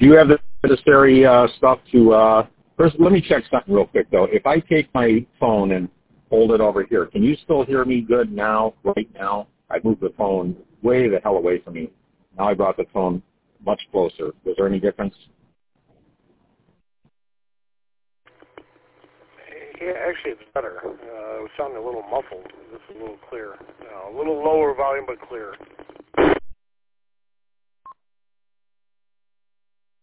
Do you have the necessary stuff to, first let me check something real quick though. If I take my phone and hold it over here, can you still hear me good now, right now? I moved the phone way the hell away from me. Now I brought the phone much closer. Was there any difference? Yeah, actually it's better. It was sounding a little muffled. This is a little clear. A little lower volume, but clear.